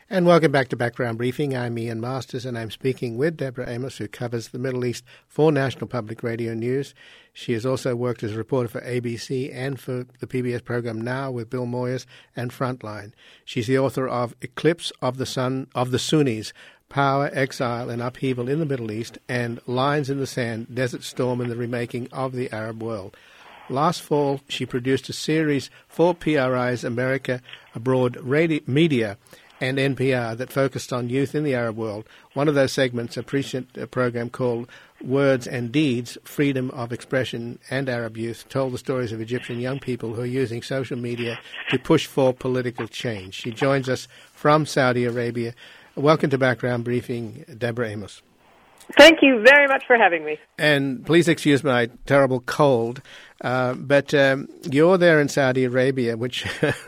And welcome back to Background Briefing. I'm Ian Masters, and I'm speaking with Deborah Amos, who covers the Middle East for National Public Radio News. She has also worked as a reporter for ABC and for the PBS program Now with Bill Moyers and Frontline. She's the author of Eclipse of the Sun of the Sunnis, Power, Exile, and Upheaval in the Middle East, and Lines in the Sand, Desert Storm and the Remaking of the Arab World. Last fall, she produced a series for PRI's America Abroad Media and NPR that focused on youth in the Arab world. One of those segments, a program called Words and Deeds, Freedom of Expression and Arab Youth, told the stories of Egyptian young people who are using social media to push for political change. She joins us from Saudi Arabia. Welcome to Background Briefing, Deborah Amos. Thank you very much for having me. And please excuse my terrible cold, but you're there in Saudi Arabia, which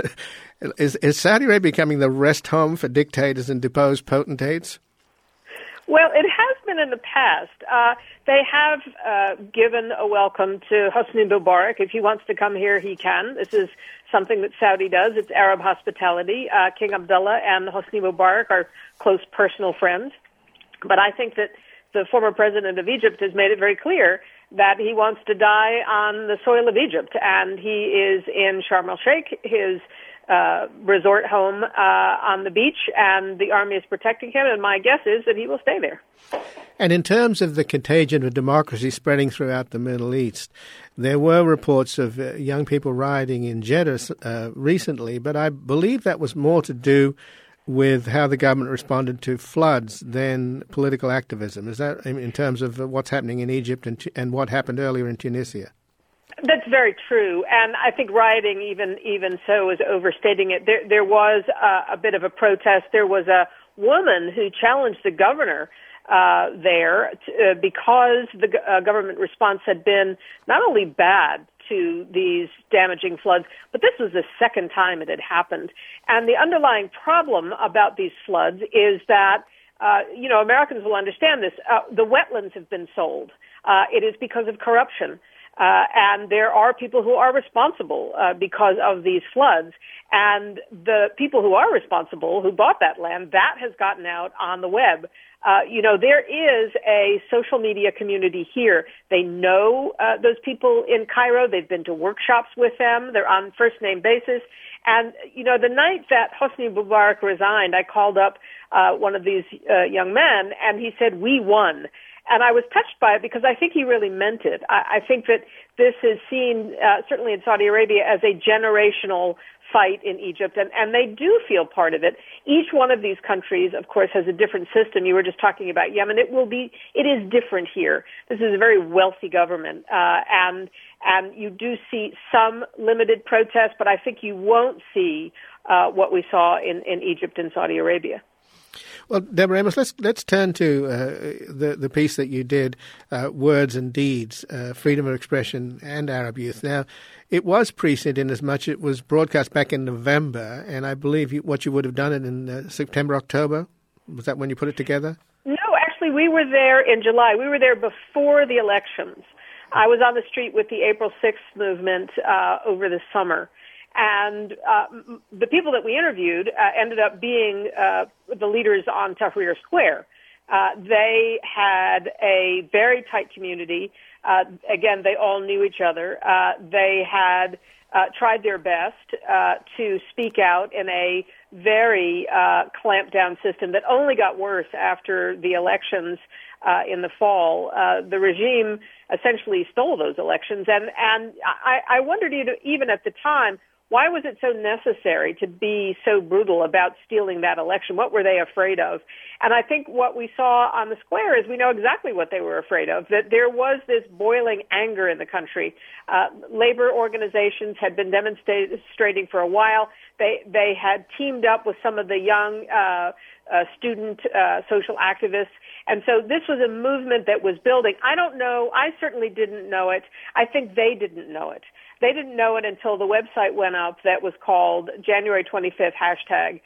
is Saudi Arabia becoming the rest home for dictators and deposed potentates? Well, it has been in the past. They have given a welcome to Hosni Mubarak. If he wants to come here, he can. This is something that Saudi does. It's Arab hospitality. King Abdullah and Hosni Mubarak are close personal friends. But I think that the former president of Egypt has made it very clear that he wants to die on the soil of Egypt, and he is in Sharm el-Sheikh, his resort home on the beach, and the army is protecting him, and my guess is that he will stay there. And in terms of the contagion of democracy spreading throughout the Middle East, there were reports of young people rioting in Jeddah recently, but I believe that was more to do with how the government responded to floods than political activism. Is that in terms of what's happening in Egypt and what happened earlier in Tunisia? That's very true, and I think rioting even so is overstating it. There was a bit of a protest. There was a woman who challenged the governor there because the government response had been not only bad to these damaging floods, but this was the second time it had happened. And the underlying problem about these floods is that, Americans will understand this. The wetlands have been sold. It is because of corruption. And there are people who are responsible because of these floods. And the people who are responsible, who bought that land, that has gotten out on the web. There is a social media community here. They know those people in Cairo. They've been to workshops with them. They're on first-name basis. And, the night that Hosni Mubarak resigned, I called up one of these young men, and he said, "We won." And I was touched by it because I think he really meant it. I think that this is seen, certainly in Saudi Arabia, as a generational fight in Egypt, and they do feel part of it. Each one of these countries, of course, has a different system. You were just talking about Yemen. It is different here. This is a very wealthy government, and you do see some limited protests, but I think you won't see what we saw in Egypt and Saudi Arabia. Well, Deborah Amos, let's turn to the piece that you did, Words and Deeds, Freedom of Expression and Arab Youth. Now, it was prescient in as much it was broadcast back in November, and I believe what you would have done it in September, October. Was that when you put it together? No, actually, we were there in July. We were there before the elections. I was on the street with the April 6th movement over the summer. And the people that we interviewed ended up being the leaders on Tahrir Square. They had a very tight community. Again, they all knew each other. They had tried their best to speak out in a very clamped down system that only got worse after the elections in the fall. The regime essentially stole those elections. And I wondered even at the time, why was it so necessary to be so brutal about stealing that election? What were they afraid of? And I think what we saw on the square is we know exactly what they were afraid of, that there was this boiling anger in the country. Labor organizations had been demonstrating for a while. They had teamed up with some of the young student social activists. And so this was a movement that was building. I don't know. I certainly didn't know it. I think they didn't know it. They didn't know it until the website went up that was called January 25th hashtag,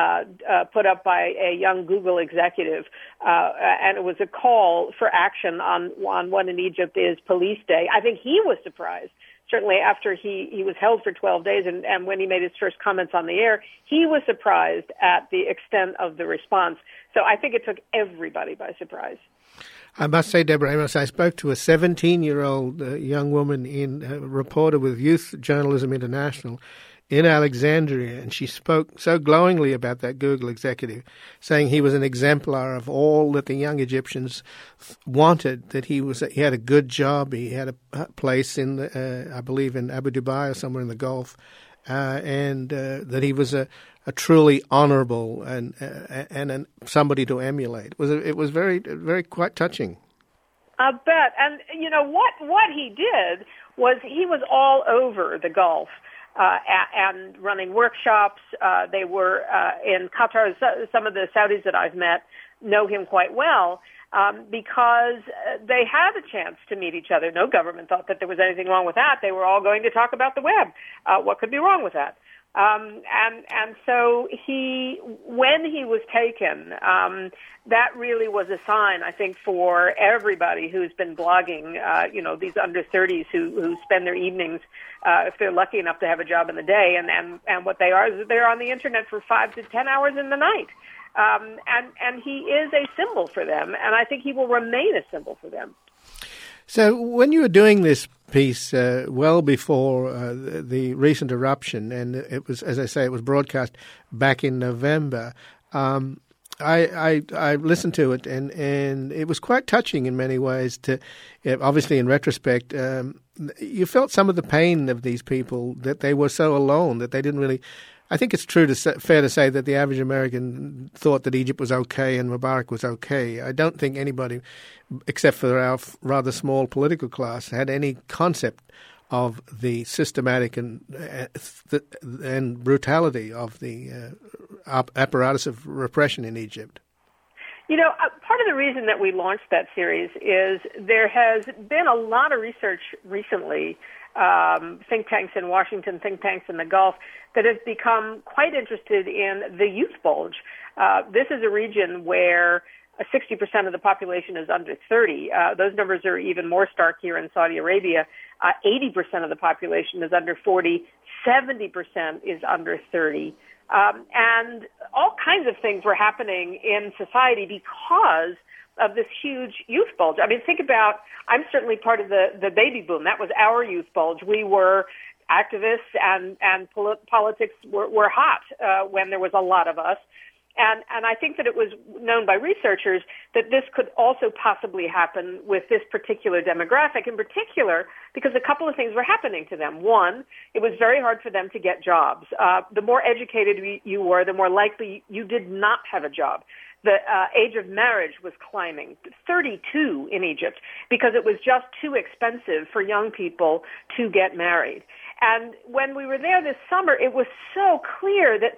put up by a young Google executive. And it was a call for action on what in Egypt is Police Day. I think he was surprised certainly after he was held for 12 days and when he made his first comments on the air, he was surprised at the extent of the response. So I think it took everybody by surprise. I must say, Deborah Amos, I spoke to a 17-year-old young woman, a reporter with Youth Journalism International in Alexandria, and she spoke so glowingly about that Google executive, saying he was an exemplar of all that the young Egyptians wanted, that he had a good job, he had a place in, I believe, in Abu Dhabi or somewhere in the Gulf, and that he was a truly honorable and somebody to emulate. It was very, very quite touching. I bet. And, you know, what he did was he was all over the Gulf and running workshops. They were in Qatar. Some of the Saudis that I've met know him quite well because they had a chance to meet each other. No government thought that there was anything wrong with that. They were all going to talk about the web. What could be wrong with that? And so when he was taken, that really was a sign, I think, for everybody who's been blogging, these under 30s who spend their evenings, if they're lucky enough to have a job in the day, and what they are is they're on the internet for 5 to 10 hours in the night. And he is a symbol for them, and I think he will remain a symbol for them. So when you were doing this piece well before the recent eruption, and it was, as I say, it was broadcast back in November, I listened to it, and it was quite touching in many ways. Obviously, in retrospect, you felt some of the pain of these people, that they were so alone, that they didn't really. I think it's fair to say that the average American thought that Egypt was okay and Mubarak was okay. I don't think anybody, except for our rather small political class, had any concept of the systematic and brutality of the apparatus of repression in Egypt. You know, part of the reason that we launched that series is there has been a lot of research recently, think tanks in Washington, think tanks in the Gulf, that have become quite interested in the youth bulge. This is a region where 60% of the population is under 30. Those numbers are even more stark here in Saudi Arabia. 80% of the population is under 40. 70% is under 30. And all kinds of things were happening in society because of this huge youth bulge. I mean, think about, I'm certainly part of the baby boom. That was our youth bulge. We were activists and politics were hot when there was a lot of us. And I think that it was known by researchers that this could also possibly happen with this particular demographic, in particular because a couple of things were happening to them. One, it was very hard for them to get jobs. The more educated you were, the more likely you did not have a job. The age of marriage was climbing, 32 in Egypt, because it was just too expensive for young people to get married. And when we were there this summer, it was so clear that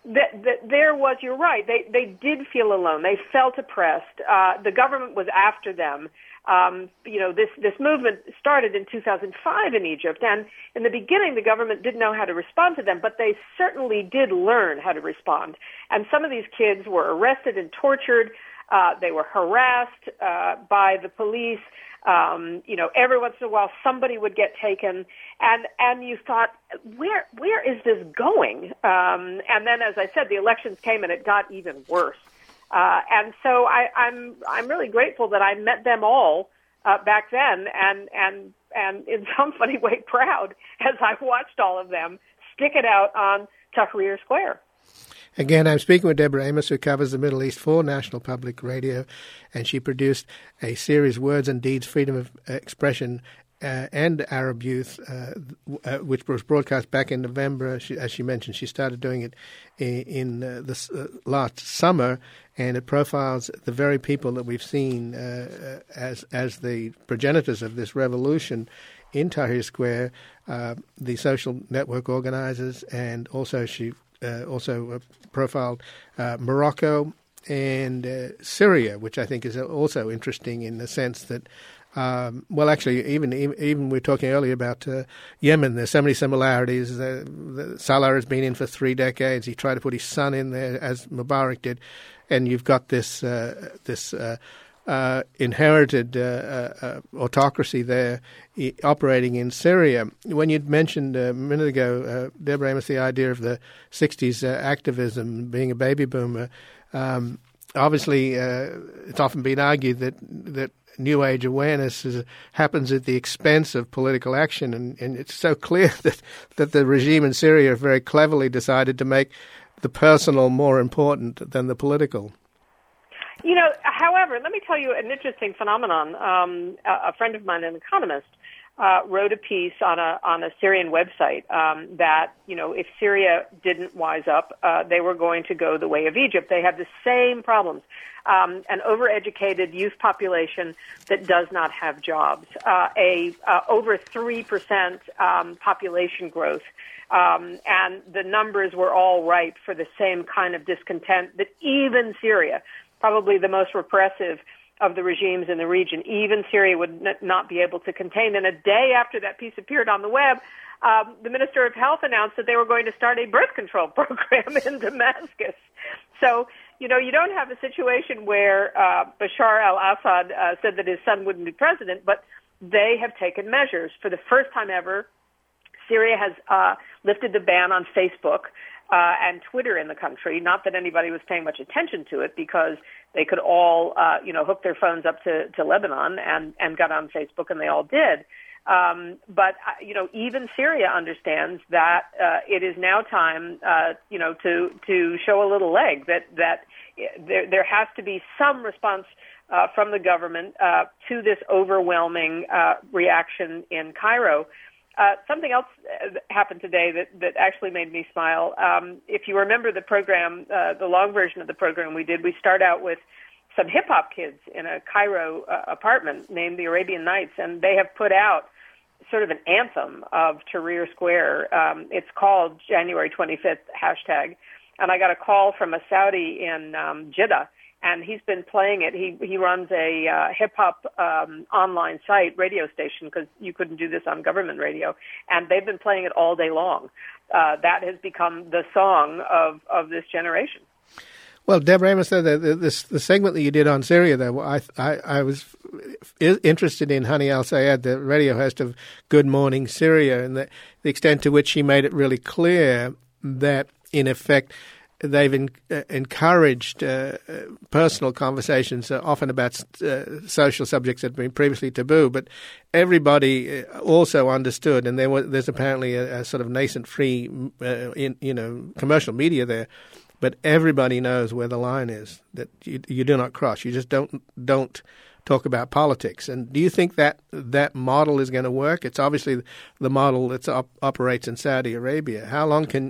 there was, you're right, they did feel alone. They felt oppressed. The government was after them. This movement started in 2005 in Egypt, and in the beginning the government didn't know how to respond to them, but they certainly did learn how to respond. And some of these kids were arrested and tortured. They were harassed by the police. Every once in a while somebody would get taken, and you thought, where is this going? And then, as I said, the elections came and it got even worse. And so I'm really grateful that I met them all back then, and in some funny way proud as I watched all of them stick it out on Tahrir Square. Again, I'm speaking with Deborah Amos, who covers the Middle East for National Public Radio, and she produced a series, Words and Deeds, Freedom of Expression and Arab Youth, which was broadcast back in November. As she mentioned, she started doing it in this last summer, and it profiles the very people that we've seen as the progenitors of this revolution in Tahrir Square, the social network organizers, and also she profiled Morocco and Syria, which I think is also interesting in the sense that, even we were talking earlier about Yemen. There's so many similarities. Salah has been in for 3 decades. He tried to put his son in there, as Mubarak did, and you've got this inherited autocracy there operating in Syria. When you'd mentioned a minute ago, Deborah Amos, the idea of the 60s activism, being a baby boomer, obviously it's often been argued that New Age awareness happens at the expense of political action, and it's so clear that the regime in Syria very cleverly decided to make the personal more important than the political. However, let me tell you an interesting phenomenon. A friend of mine, an economist, wrote a piece on a Syrian website that, if Syria didn't wise up, they were going to go the way of Egypt. They have the same problems. An overeducated youth population that does not have jobs, over 3% population growth, and the numbers were all ripe for the same kind of discontent that even Syria, probably the most repressive of the regimes in the region, even Syria would not be able to contain. And a day after that piece appeared on the web, the Minister of Health announced that they were going to start a birth control program in Damascus. So, you don't have a situation where Bashar al-Assad said that his son wouldn't be president, but they have taken measures. For the first time ever, Syria has lifted the ban on Facebook and Twitter in the country. Not that anybody was paying much attention to it, because they could all, hook their phones up to Lebanon and got on Facebook, and they all did. But even Syria understands that it is now time, to show a little leg, that there has to be some response from the government to this overwhelming reaction in Cairo. Something else happened today that actually made me smile. If you remember the program, the long version of the program we did, we start out with some hip-hop kids in a Cairo apartment named the Arabian Nights, and they have put out sort of an anthem of Tahrir Square. It's called January 25th #, and I got a call from a Saudi in Jeddah, and he's been playing it. He runs a hip-hop online site, radio station, because you couldn't do this on government radio, and they've been playing it all day long. That has become the song of this generation. Well, Deborah Amos, the segment that you did on Syria, though, I was interested in Hani al-Sayed, the radio host of Good Morning Syria, and the extent to which she made it really clear that, in effect, they've encouraged personal conversations, often about social subjects that have been previously taboo, but everybody also understood, and there's apparently a sort of nascent free, commercial media there, but everybody knows where the line is, that you do not cross. You just don't talk about politics. And do you think that model is going to work? It's obviously the model that operates in Saudi Arabia. How long can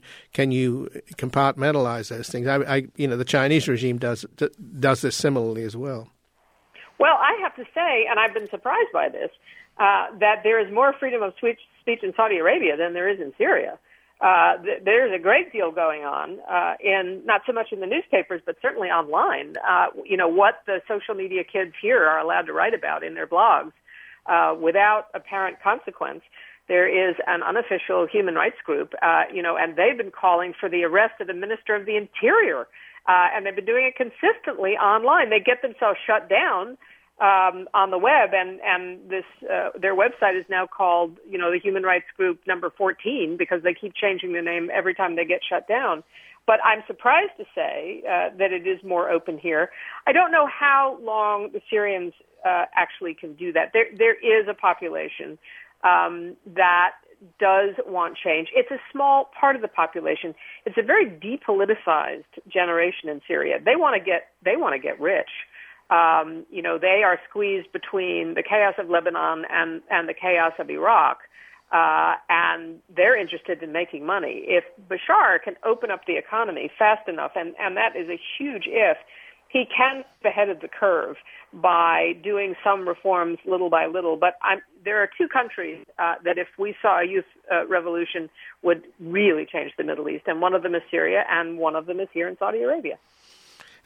you compartmentalize those things? The Chinese regime does this similarly as well. Well, I have to say, and I've been surprised by this, that there is more freedom of speech in Saudi Arabia than there is in Syria. There's a great deal going on in not so much in the newspapers, but certainly online. What the social media kids here are allowed to write about in their blogs without apparent consequence. There is an unofficial human rights group, and they've been calling for the arrest of the Minister of the Interior, and they've been doing it consistently online. They get themselves shut down on the web, and this their website is now called, the Human Rights Group number 14, because they keep changing their name every time they get shut down. But I'm surprised to say that it is more open here. I don't know how long the Syrians actually can do that. There is a population that does want change. It's a small part of the population. It's a very depoliticized generation in Syria. They want to get rich. They are squeezed between the chaos of Lebanon and the chaos of Iraq, and they're interested in making money. If Bashar can open up the economy fast enough, and that is a huge if, he can be ahead of the curve by doing some reforms little by little. But there are two countries that, if we saw a youth revolution, would really change the Middle East, and one of them is Syria, and one of them is here in Saudi Arabia.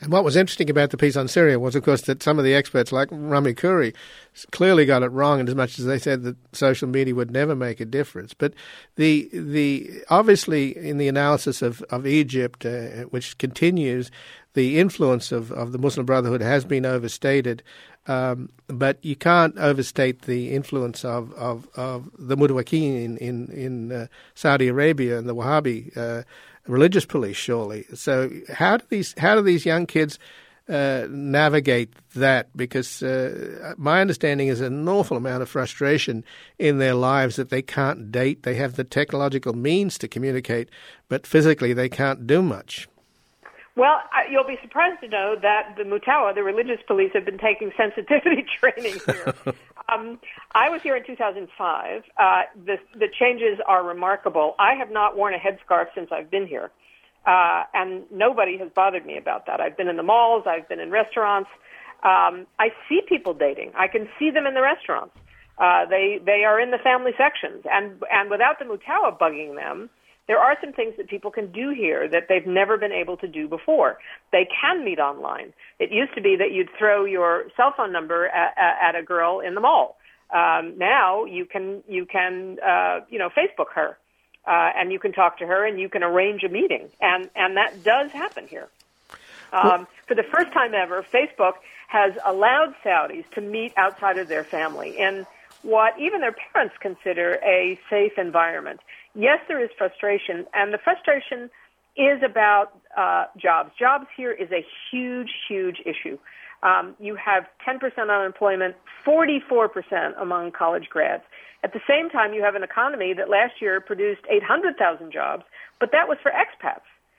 And what was interesting about the piece on Syria was, of course, that some of the experts, like Rami Khouri, clearly got it wrong, in as much as they said that social media would never make a difference. But the obviously in the analysis of Egypt, which continues, the influence of the Muslim Brotherhood has been overstated. But you can't overstate the influence of the Mutawakkilin in Saudi Arabia and the Wahhabi religious police, surely. So how do these young kids navigate that? Because my understanding is an awful amount of frustration in their lives that they can't date. They have the technological means to communicate, but physically they can't do much. Well, you'll be surprised to know that the Mutawa, the religious police, have been taking sensitivity training here. I was here in 2005. The changes are remarkable. I have not worn a headscarf since I've been here, and nobody has bothered me about that. I've been in the malls. I've been in restaurants. I see people dating. I can see them in the restaurants. They are in the family sections, and without the Mutawa bugging them, there are some things that people can do here that they've never been able to do before. They can meet online. It used to be that you'd throw your cell phone number at a girl in the mall. Now you can Facebook her, and you can talk to her, and you can arrange a meeting, and that does happen here. For the first time ever, Facebook has allowed Saudis to meet outside of their family in what even their parents consider a safe environment. Yes, there is frustration, and the frustration is about jobs. Jobs here is a huge, huge issue. You have 10% unemployment, 44% among college grads. At the same time, you have an economy that last year produced 800,000 jobs, but that was for expats.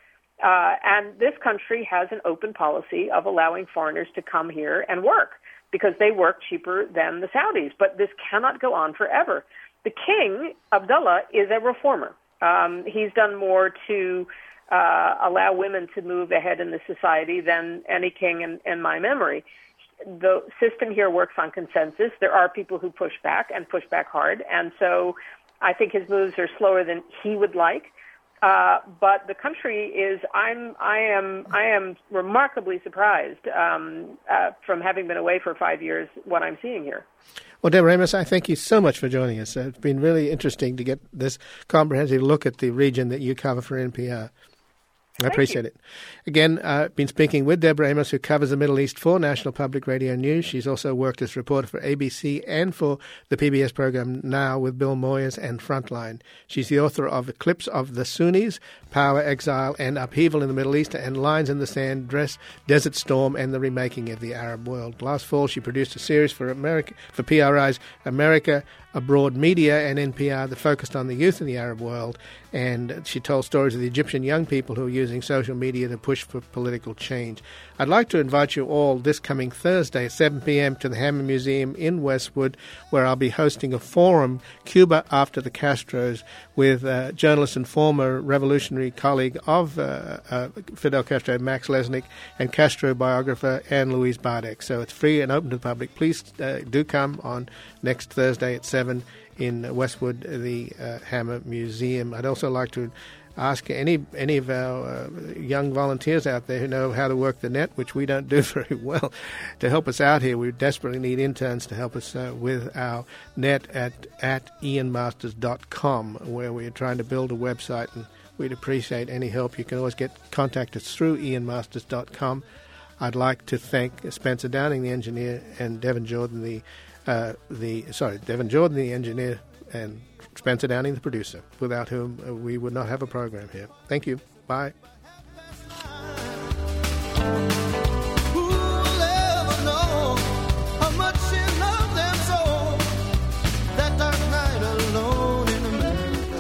And this country has an open policy of allowing foreigners to come here and work because they work cheaper than the Saudis. But this cannot go on forever. The king, Abdullah, is a reformer. He's done more to allow women to move ahead in the society than any king in my memory. The system here works on consensus. There are people who push back and push back hard, and so I think his moves are slower than he would like. But the country is, I am remarkably surprised from having been away for 5 years what I'm seeing here. Well, Deborah Amos, I thank you so much for joining us. It's been really interesting to get this comprehensive look at the region that you cover for NPR. I appreciate it. Again, I've been speaking with Deborah Amos, who covers the Middle East for National Public Radio News. She's also worked as reporter for ABC and for the PBS program Now with Bill Moyers and Frontline. She's the author of Eclipse of the Sunnis, Power, Exile, and Upheaval in the Middle East, and Lines in the Sand, Desert Storm, and the Remaking of the Arab World. Last fall, she produced a series for PRI's America Abroad Media and NPR that focused on the youth in the Arab world, and she told stories of the Egyptian young people who are using social media to push for political change. I'd like to invite you all this coming Thursday at 7 p.m. to the Hammer Museum in Westwood, where I'll be hosting a forum, Cuba After the Castros, with journalist and former revolutionary colleague of Fidel Castro, Max Lesnick, and Castro biographer Anne-Louise Bardek. So it's free and open to the public. Please do come on next Thursday at 7 in Westwood, the Hammer Museum. I'd also like to ask any of our young volunteers out there who know how to work the net, which we don't do very well, to help us out here. We desperately need interns to help us with our net at ianmasters.com, where we're trying to build a website, and we'd appreciate any help. You can always contact us through ianmasters.com. I'd like to thank Spencer Downing, the engineer, and Devin Jordan, the engineer, and Spencer Downing, the producer, without whom we would not have a program here. Thank you. Bye.